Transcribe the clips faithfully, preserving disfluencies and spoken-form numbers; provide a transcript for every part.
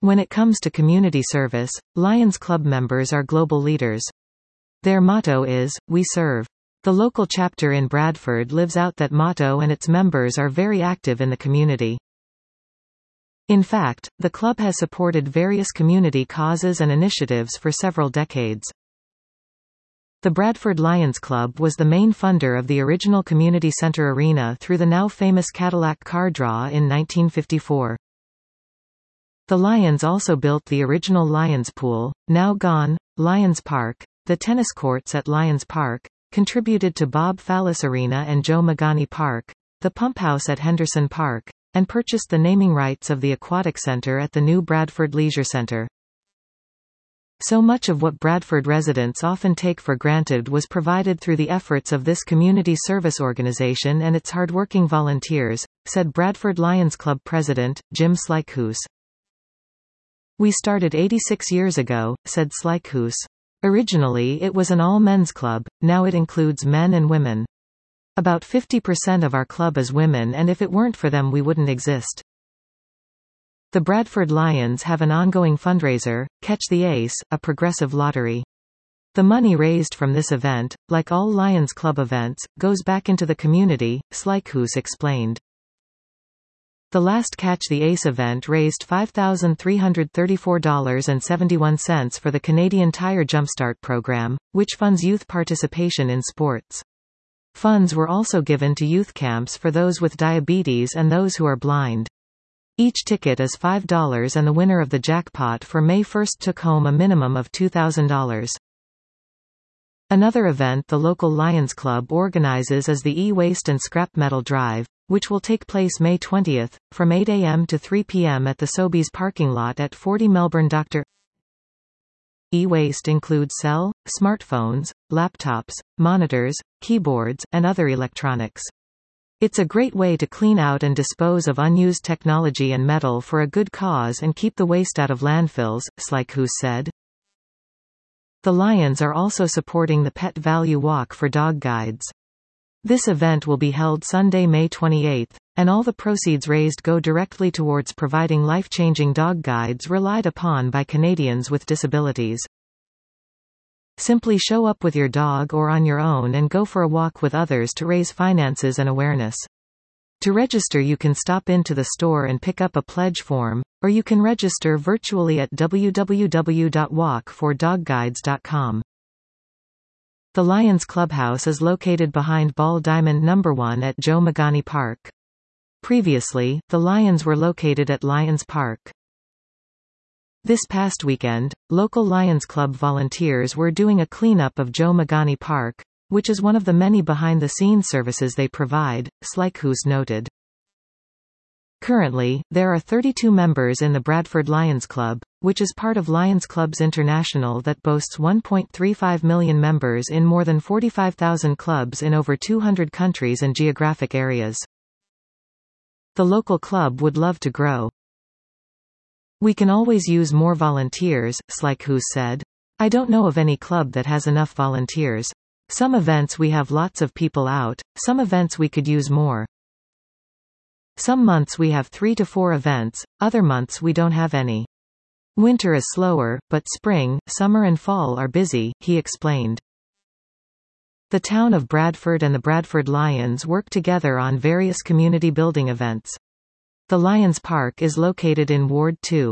When it comes to community service, Lions Club members are global leaders. Their motto is, "We serve." The local chapter in Bradford lives out that motto, and its members are very active in the community. In fact, the club has supported various community causes and initiatives for several decades. The Bradford Lions Club was the main funder of the original community center arena through the now famous Cadillac car draw in nineteen fifty-four. The Lions also built the original Lions Pool, now gone, Lions Park, the tennis courts at Lions Park, contributed to Bob Fallis Arena and Joe Magani Park, the pump house at Henderson Park, and purchased the naming rights of the Aquatic Center at the new Bradford Leisure Center. So much of what Bradford residents often take for granted was provided through the efforts of this community service organization and its hardworking volunteers, said Bradford Lions Club president, Jim Slykehouse. "We started eighty-six years ago," said Slykehouse. "Originally it was an all-men's club, now it includes men and women. About fifty percent of our club is women, and if it weren't for them we wouldn't exist." The Bradford Lions have an ongoing fundraiser, Catch the Ace, a progressive lottery. The money raised from this event, like all Lions Club events, goes back into the community, Slykehouse explained. The last Catch the Ace event raised five thousand three hundred thirty-four dollars and seventy-one cents for the Canadian Tire Jumpstart program, which funds youth participation in sports. Funds were also given to youth camps for those with diabetes and those who are blind. Each ticket is five dollars, and the winner of the jackpot for May first took home a minimum of two thousand dollars. Another event the local Lions Club organizes is the E-Waste and Scrap Metal Drive, which will take place May twentieth, from eight a m to three p m at the Sobeys parking lot at forty Melbourne. Doctor E-waste includes cell, smartphones, laptops, monitors, keyboards, and other electronics. It's a great way to clean out and dispose of unused technology and metal for a good cause and keep the waste out of landfills, Slykehouse said. The Lions are also supporting the Pet Value Walk for dog guides. This event will be held Sunday, May twenty-eighth, and all the proceeds raised go directly towards providing life-changing dog guides relied upon by Canadians with disabilities. Simply show up with your dog or on your own and go for a walk with others to raise finances and awareness. To register, you can stop into the store and pick up a pledge form, or you can register virtually at w w w dot walk for dog guides dot com. The Lions Clubhouse is located behind Ball Diamond number one at Joe Magani Park. Previously, the Lions were located at Lions Park. This past weekend, local Lions Club volunteers were doing a cleanup of Joe Magani Park, which is one of the many behind-the-scenes services they provide, Slykehouse noted. Currently, there are thirty-two members in the Bradford Lions Club, which is part of Lions Clubs International that boasts one point three five million members in more than forty-five thousand clubs in over two hundred countries and geographic areas. The local club would love to grow. "We can always use more volunteers," Slykehouse said. "I don't know of any club that has enough volunteers. Some events we have lots of people out, some events we could use more. Some months we have three to four events, other months we don't have any. Winter is slower, but spring, summer and fall are busy," he explained. The town of Bradford and the Bradford Lions work together on various community building events. The Lions Park is located in Ward two.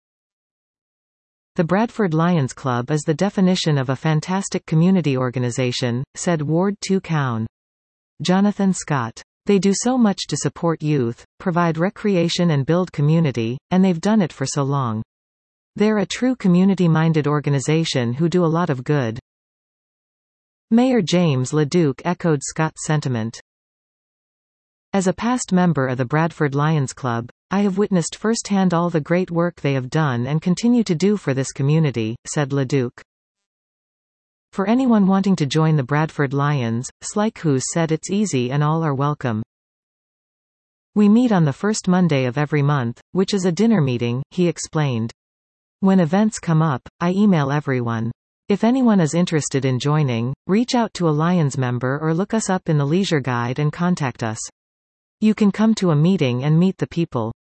The Bradford Lions Club is the definition of a fantastic community organization, said Ward two Cown. Jonathan Scott. "They do so much to support youth, provide recreation and build community, and they've done it for so long. They're a true community-minded organization who do a lot of good." Mayor James LeDuc echoed Scott's sentiment. "As a past member of the Bradford Lions Club, I have witnessed firsthand all the great work they have done and continue to do for this community," said LeDuc. For anyone wanting to join the Bradford Lions, Slykehouse said it's easy and all are welcome. "We meet on the first Monday of every month, which is a dinner meeting," he explained. "When events come up, I email everyone. If anyone is interested in joining, reach out to a Lions member or look us up in the Leisure Guide and contact us. You can come to a meeting and meet the people.